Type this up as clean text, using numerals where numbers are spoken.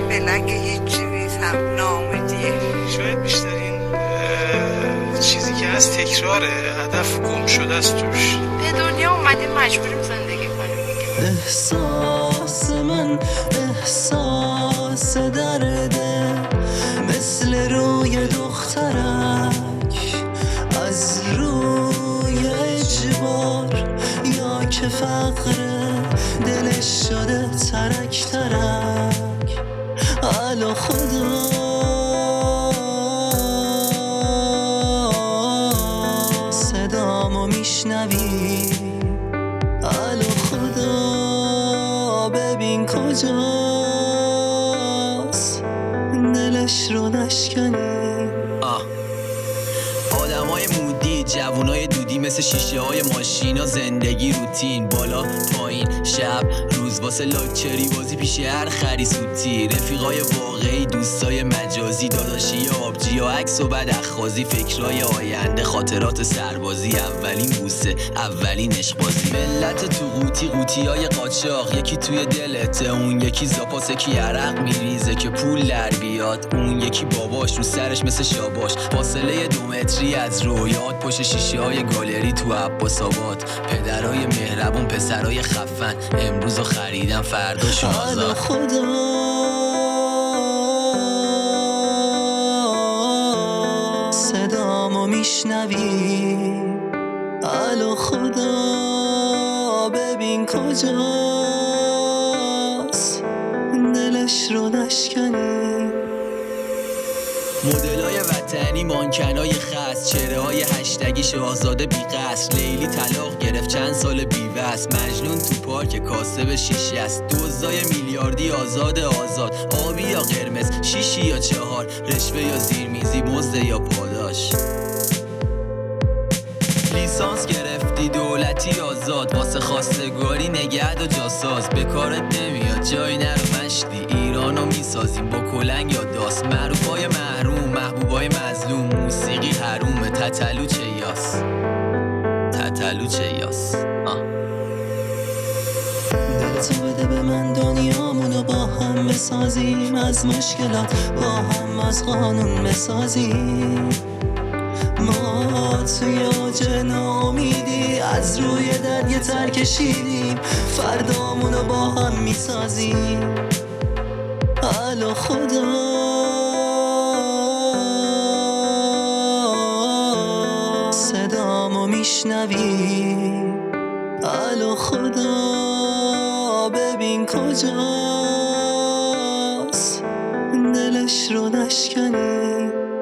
فعلا که هیچی نیستم، ناامیدیه. شاید بیشترین چیزی که از تکراره، هدف گم شده است توش. به دنیا اومدیم مجبوریم زندگی کنیم. احساس من احساس درده، مثل روی دخترک از روی اجبار، یا که فقره دلش شده ترک ترک. الو خدا صدامو میشنوی؟ الو خدا ببین کجاست، دلش رو نشکنی. آدمای مودی، جوونای دودی، مثل شیشه های ماشینا، زندگی روتین، بالا پایین، شب روز، واسه لاکچری بازی پیش هر خری سوتی. رفیقای واقعی، دوستای مجازی، داداشی آبجی یا عکس و بعد اخخازی. فکرای آینده، خاطرات سربازی، اولین بوسه، اولین عشقبازی. ملت تو قوطی، قوطیای قاچاق، یکی توی دلته، اون یکی زاپاس، یکی عرق میریزه که پول در بیاد، اون یکی باباش رو سرش مثل شاباش. فاصله 2 متری از رویات، پشت شیشه های گالری تو عباس آباد. پدرای مهربون، پسرای خفن، امروزو خریدن فرداشون الو آزاد. خدا صدامو میشنوی؟ الو خدا ببین کجاست، دلش رو نشکنی. مدلای وطنی، مانکنای خست، چهره های هشتگی، شاهزاده بی قصر. لیلی طلاق گرفت، چند سال بیوست، مجنون تو پارک کاسب شیشه است. دوزای میلیاردی، آزاد، آبی یا قرمز، شیشی یا چهار، رشوه یا زیرمیزی، مزد یا پاداش. لیسانس گرفتی دولتی آزاد، واسه خواستگاری نگهد و جاساز. به کارت نمیاد جایی نرو مشتی، ایرانو میسازیم با کلنگ یا داست. معروفای محروم، محبوبای مظلوم، موسیقی حرومه، تتلو چه یاس، تتلو چه یاس. دلتو بده به من، دنیامونو با هم بسازیم، از مشکلات با هم از قانون بسازیم. ما توی اوج ناامیدی از روی درد یه تر کشیدیم، فردامونو با هم میسازیم. الو خدا صدامو میشنوی؟ الو خدا ببین کجاست، دلش رو نشکنی.